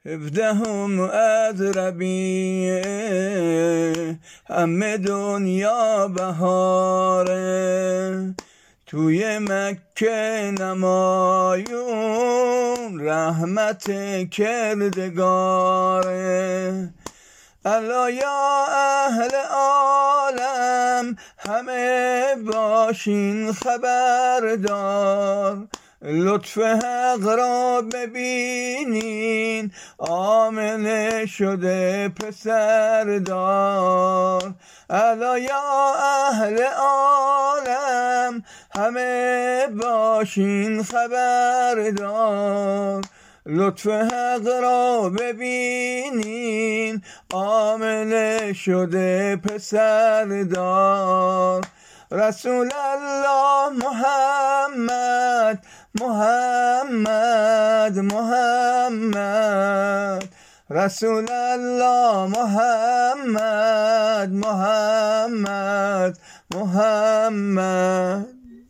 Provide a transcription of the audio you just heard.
17 از ربیع همه دنیا بهاره، توی مکه نمایون رحمت کردگاره. الا یا اهل عالم همه باشین خبردار، لطف حق را ببینین آمنه شده پسردار. الا یا اهل عالم همه باشین خبردار، لطف حق را ببینین آمنه شده پسردار. رسول الله محمد محمد محمد، رسول الله محمد محمد محمد.